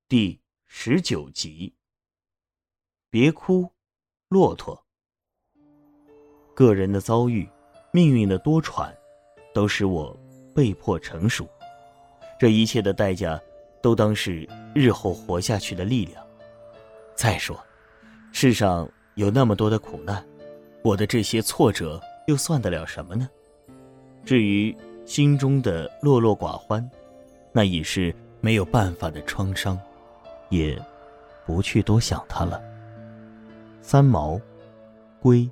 第19集。别哭，骆驼。个人的遭遇，命运的多舛，都使我被迫成熟。这一切的代价，都当是日后活下去的力量。再说，世上有那么多的苦难，我的这些挫折又算得了什么呢？至于心中的落落寡欢，那已是没有办法的创伤，也不去多想它了。三毛，归。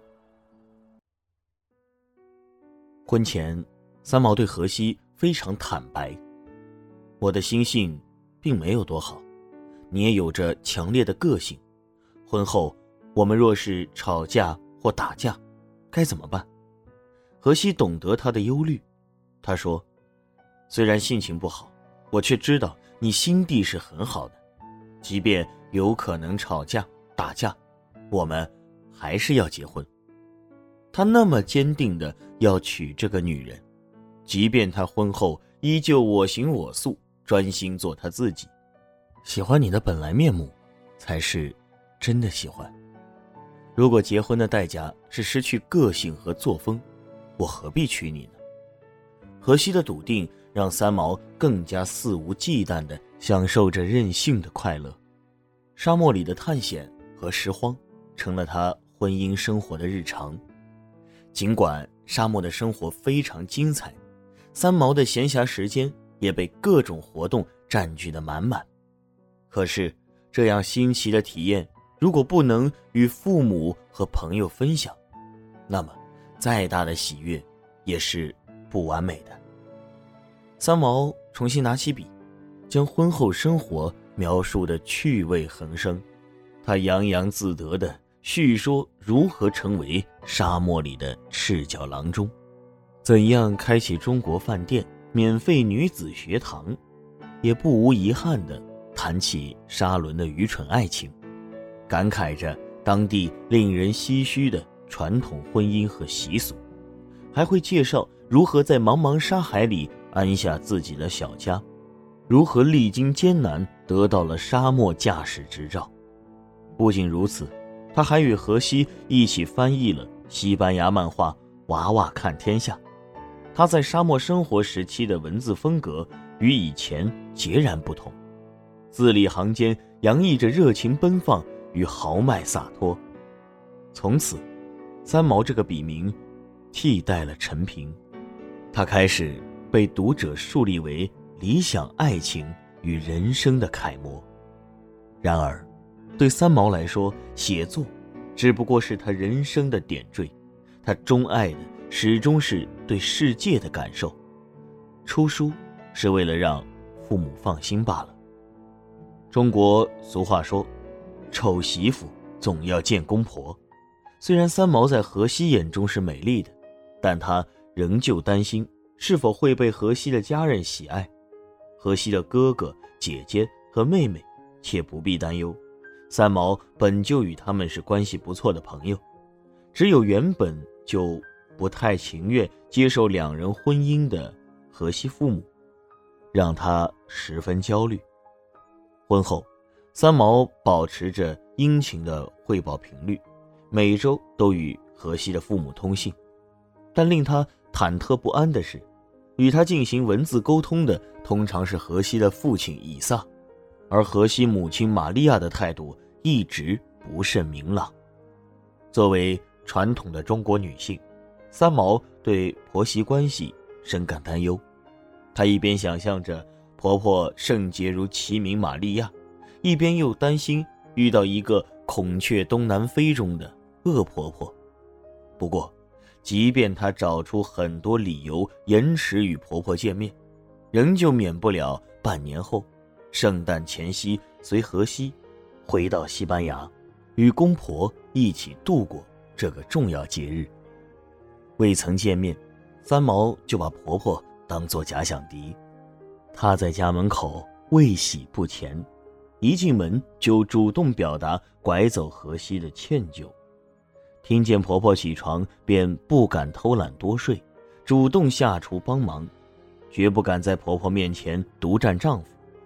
婚前，三毛对荷西非常坦白：我的心性并没有多好，你也有着强烈的个性，婚后我们若是吵架或打架，该怎么办？荷西懂得他的忧虑，他说：虽然性情不好，我却知道你心地是很好的，即便有可能吵架打架，我们还是要结婚。他那么坚定地要娶这个女人，即便他婚后依旧我行我素，专心做他自己。喜欢你的本来面目，才是真的喜欢。如果结婚的代价是失去个性和作风，我何必娶你呢？荷西的笃定让三毛更加肆无忌惮地享受着任性的快乐。沙漠里的探险和拾荒成了他婚姻生活的日常。尽管沙漠的生活非常精彩，三毛的闲暇时间也被各种活动占据得满满。可是这样新奇的体验，如果不能与父母和朋友分享，那么再大的喜悦也是不完美的。三毛重新拿起笔，将婚后生活描述得趣味横生。他洋洋自得地叙说如何成为沙漠里的赤脚郎中，怎样开启中国饭店、免费女子学堂，也不无遗憾地谈起沙伦的愚蠢爱情，感慨着当地令人唏嘘的传统婚姻和习俗，还会介绍如何在茫茫沙海里安下自己的小家，如何历经艰难得到了沙漠驾驶执照。不仅如此，他还与荷西一起翻译了西班牙漫画《娃娃看天下》。他在沙漠生活时期的文字风格与以前截然不同，字里行间洋溢着热情奔放与豪迈洒脱。从此，三毛这个笔名替代了陈平，他开始被读者树立为理想爱情与人生的楷模。然而对三毛来说，写作只不过是他人生的点缀，他钟爱的始终是对世界的感受，出书是为了让父母放心罢了。中国俗话说，丑媳妇总要见公婆。虽然三毛在荷西眼中是美丽的，但他仍旧担心是否会被荷西的家人喜爱。荷西的哥哥、姐姐和妹妹且不必担忧，三毛本就与他们是关系不错的朋友，只有原本就不太情愿接受两人婚姻的荷西父母，让他十分焦虑。婚后，三毛保持着殷勤的汇报频率，每周都与荷西的父母通信。但令他忐忑不安的是，与他进行文字沟通的通常是荷西的父亲以撒，而荷西母亲玛利亚的态度一直不甚明朗。作为传统的中国女性，三毛对婆媳关系深感担忧。她一边想象着婆婆圣洁如齐名玛利亚，一边又担心遇到一个孔雀东南飞中的恶婆婆。不过即便她找出很多理由延迟与婆婆见面，仍旧免不了半年后圣诞前夕随荷西回到西班牙，与公婆一起度过这个重要节日。未曾见面，三毛就把婆婆当作假想敌。她在家门口未喜不前，一进门就主动表达拐走荷西的歉疚。听见婆婆起床，便不敢偷懒多睡，主动下厨帮忙，绝不敢在婆婆面前独占丈夫。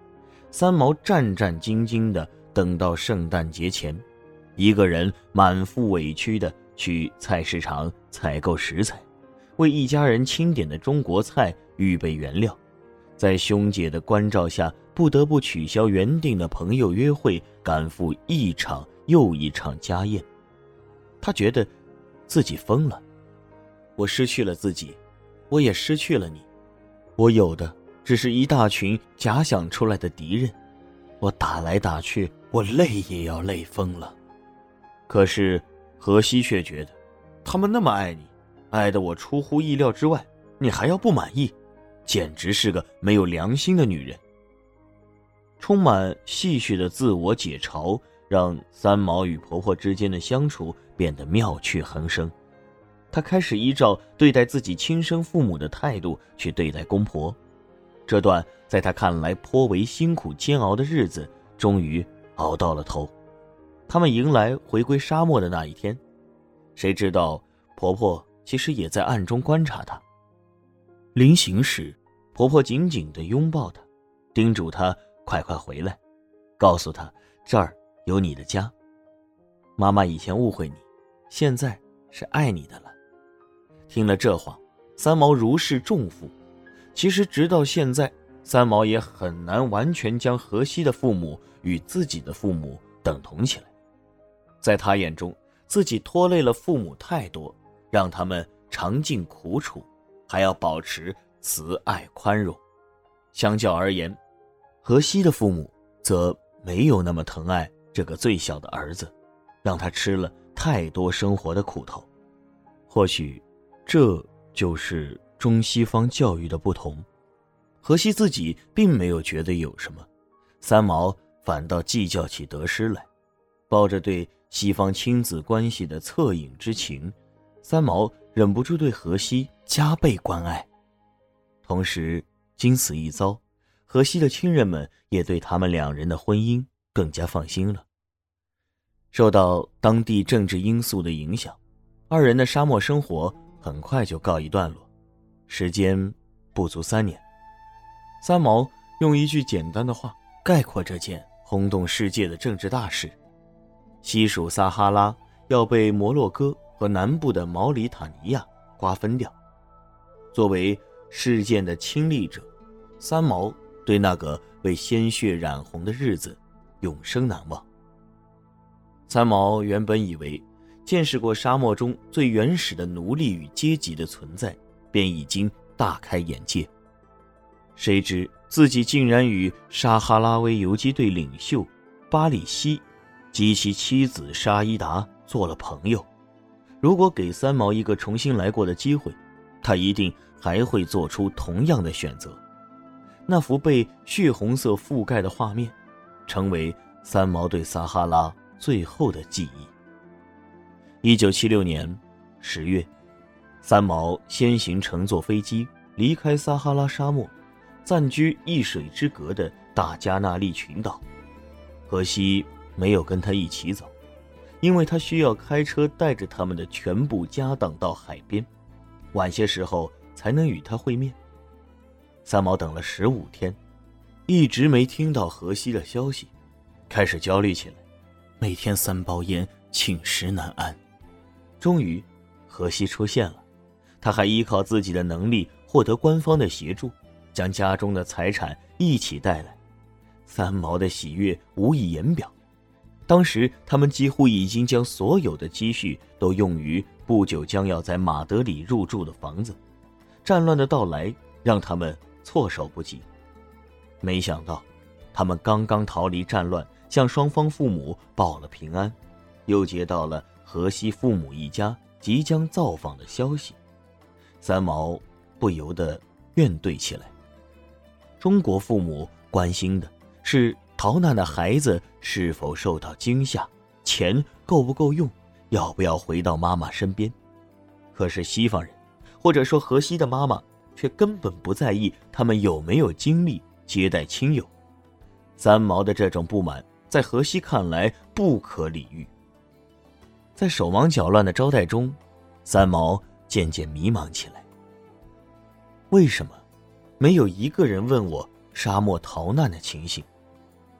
三毛战战兢兢地等到圣诞节前，一个人满腹委屈地去菜市场采购食材，为一家人清点的中国菜预备原料，在兄姐的关照下，不得不取消原定的朋友约会，赶赴一场又一场家宴。他觉得自己疯了，我失去了自己，我也失去了你，我有的只是一大群假想出来的敌人，我打来打去，我累也要累疯了。可是荷西却觉得，他们那么爱你，爱得我出乎意料之外，你还要不满意，简直是个没有良心的女人。充满戏谑的自我解嘲，让三毛与婆婆之间的相处变得妙趣横生。她开始依照对待自己亲生父母的态度去对待公婆。这段在她看来颇为辛苦煎熬的日子，终于熬到了头。他们迎来回归沙漠的那一天，谁知道婆婆其实也在暗中观察她。临行时，婆婆紧紧地拥抱她，叮嘱她快快回来，告诉她这儿有你的家。妈妈以前误会你，现在是爱你的了。听了这话，三毛如释重负。其实直到现在，三毛也很难完全将荷西的父母与自己的父母等同起来。在他眼中，自己拖累了父母太多，让他们尝尽苦楚，还要保持慈爱宽容。相较而言，荷西的父母则没有那么疼爱这个最小的儿子，让他吃了太多生活的苦头。或许这就是中西方教育的不同。荷西自己并没有觉得有什么，三毛反倒计较起得失来。抱着对西方亲子关系的恻隐之情，三毛忍不住对荷西加倍关爱。同时经此一遭，荷西的亲人们也对他们两人的婚姻更加放心了。受到当地政治因素的影响，二人的沙漠生活很快就告一段落，时间不足3年。三毛用一句简单的话概括这件轰动世界的政治大事：西属撒哈拉要被摩洛哥和南部的毛里塔尼亚瓜分掉。作为事件的亲历者，三毛对那个被鲜血染红的日子永生难忘。三毛原本以为见识过沙漠中最原始的奴隶与阶级的存在，便已经大开眼界，谁知自己竟然与沙哈拉威游击队领袖巴里西及其妻子沙伊达做了朋友。如果给三毛一个重新来过的机会，他一定还会做出同样的选择。那幅被血红色覆盖的画面，成为三毛对撒哈拉最后的记忆。1976年10月，三毛先行乘坐飞机离开撒哈拉沙漠，暂居一水之隔的大加那利群岛。荷西没有跟他一起走，因为他需要开车带着他们的全部家当到海边，晚些时候才能与他会面。三毛等了15天，一直没听到荷西的消息，开始焦虑起来，每天3包烟，寝食难安。终于荷西出现了，他还依靠自己的能力获得官方的协助，将家中的财产一起带来。三毛的喜悦无以言表。当时他们几乎已经将所有的积蓄都用于不久将要在马德里入住的房子。战乱的到来让他们措手不及。没想到他们刚刚逃离战乱，向双方父母报了平安，又接到了荷西父母一家即将造访的消息。三毛不由得怨怼起来。中国父母关心的是逃难的孩子是否受到惊吓，钱够不够用，要不要回到妈妈身边。可是西方人，或者说荷西的妈妈，却根本不在意他们有没有精力接待亲友。三毛的这种不满在荷西看来不可理喻。在手忙脚乱的招待中，三毛渐渐迷茫起来。为什么没有一个人问我沙漠逃难的情形？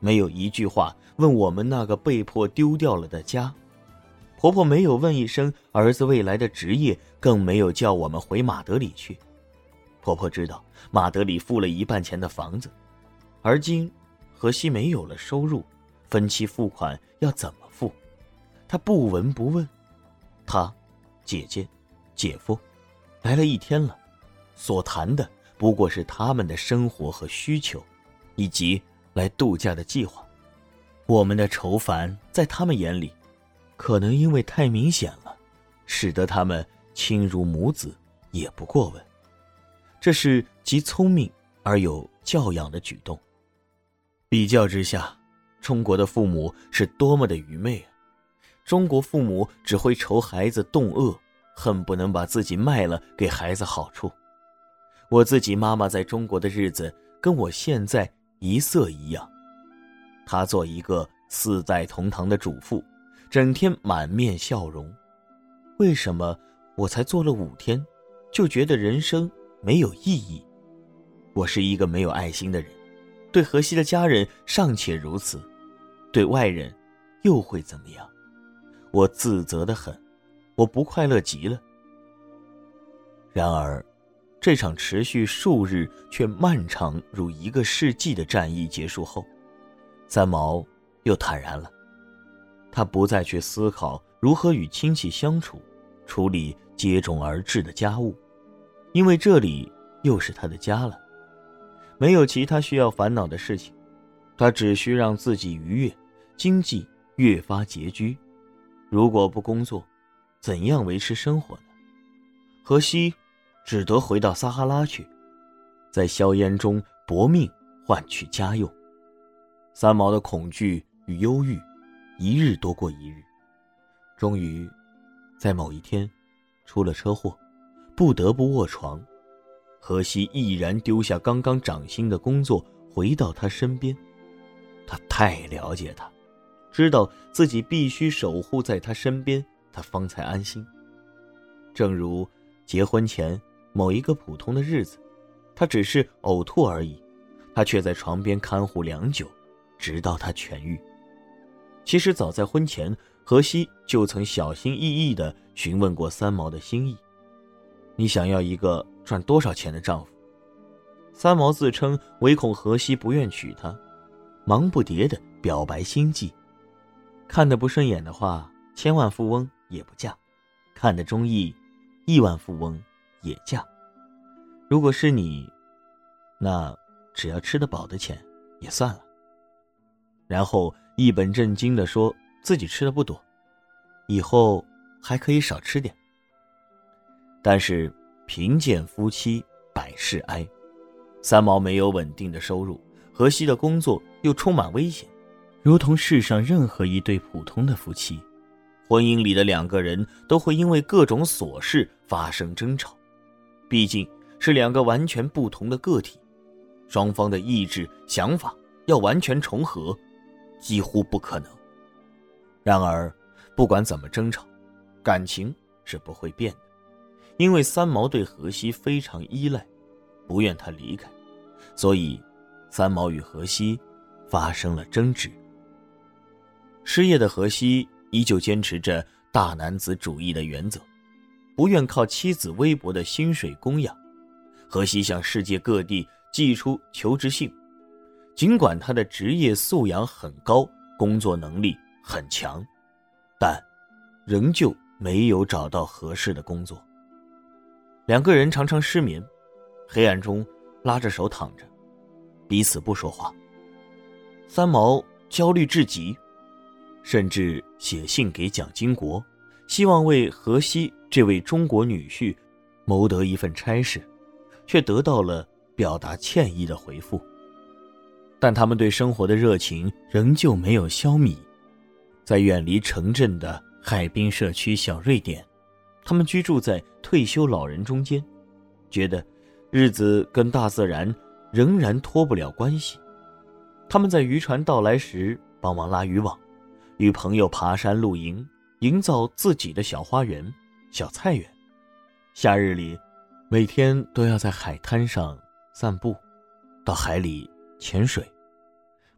没有一句话问我们那个被迫丢掉了的家。婆婆没有问一声儿子未来的职业，更没有叫我们回马德里去。婆婆知道马德里付了一半钱的房子，而今荷西没有了收入，分期付款要怎么付？她不闻不问。她、姐姐、姐夫来了一天了，所谈的不过是他们的生活和需求，以及来度假的计划。我们的愁烦在他们眼里，可能因为太明显了，使得他们亲如母子也不过问。这是极聪明而有教养的举动。比较之下，中国的父母是多么的愚昧啊！中国父母只会愁孩子冻饿，恨不能把自己卖了给孩子好处。我自己妈妈在中国的日子跟我现在一色一样，她做一个4代同堂的主妇，整天满面笑容。为什么我才做了5天，就觉得人生没有意义？我是一个没有爱心的人，对荷西的家人尚且如此，对外人又会怎么样？我自责得很，我不快乐极了。然而这场持续数日却漫长如1个世纪的战役结束后，三毛又坦然了。他不再去思考如何与亲戚相处，处理接踵而至的家务，因为这里又是他的家了。没有其他需要烦恼的事情，他只需让自己愉悦，经济越发拮据。如果不工作，怎样维持生活呢？荷西只得回到撒哈拉去，在硝烟中搏命换取家用。三毛的恐惧与忧郁一日多过一日，终于在某一天出了车祸，不得不卧床。荷西毅然丢下刚刚涨薪的工作，回到他身边。他太了解他，知道自己必须守护在他身边，他方才安心。正如结婚前某一个普通的日子，他只是呕吐而已，他却在床边看护良久，直到他痊愈。其实早在婚前，荷西就曾小心翼翼地询问过三毛的心意：你想要一个赚多少钱的丈夫？三毛自称唯恐荷西不愿娶她，忙不迭地表白心迹：看得不顺眼的话，1000万富翁也不嫁；看得中意，1万富翁也嫁。如果是你，那只要吃得饱的钱也算了。然后一本正经地说自己吃的不多，以后还可以少吃点。但是贫贱夫妻百事哀，三毛没有稳定的收入，荷西的工作又充满危险，如同世上任何一对普通的夫妻，婚姻里的2个人都会因为各种琐事发生争吵。毕竟是2个完全不同的个体，双方的意志、想法要完全重合，几乎不可能。然而不管怎么争吵，感情是不会变的，因为三毛对荷西非常依赖，不愿他离开，所以三毛与荷西发生了争执。失业的荷西依旧坚持着大男子主义的原则，不愿靠妻子微薄的薪水供养。荷西向世界各地寄出求职信，尽管他的职业素养很高，工作能力很强，但仍旧没有找到合适的工作。2个人常常失眠，黑暗中拉着手躺着，彼此不说话。三毛焦虑至极，甚至写信给蒋经国，希望为荷西这位中国女婿谋得一份差事，却得到了表达歉意的回复。但他们对生活的热情仍旧没有消弭。在远离城镇的海滨社区小瑞典，他们居住在退休老人中间，觉得日子跟大自然仍然脱不了关系。他们在渔船到来时帮忙拉渔网，与朋友爬山露营，营造自己的小花园、小菜园。夏日里，每天都要在海滩上散步，到海里潜水。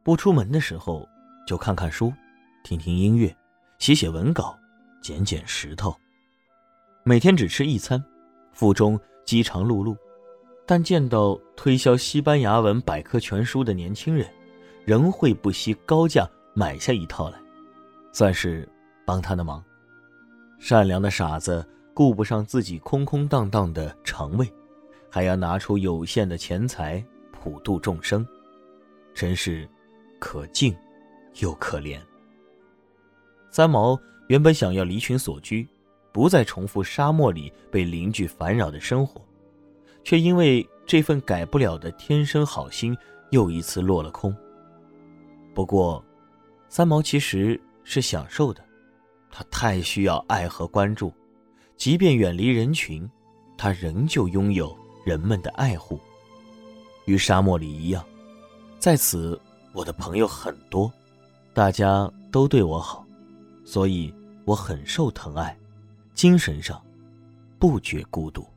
不出门的时候就看看书，听听音乐，写写文稿，捡捡石头。每天只吃一餐，腹中饥肠辘辘，但见到推销西班牙文百科全书的年轻人，仍会不惜高价买下一套来，算是帮他的忙。善良的傻子顾不上自己空空荡荡的肠胃，还要拿出有限的钱财普度众生，真是可敬又可怜。三毛原本想要离群索居，不再重复沙漠里被邻居烦扰的生活，却因为这份改不了的天生好心又一次落了空。不过三毛其实是享受的，他太需要爱和关注，即便远离人群，他仍旧拥有人们的爱护。与沙漠里一样，在此我的朋友很多，大家都对我好，所以我很受疼爱，精神上不觉孤独。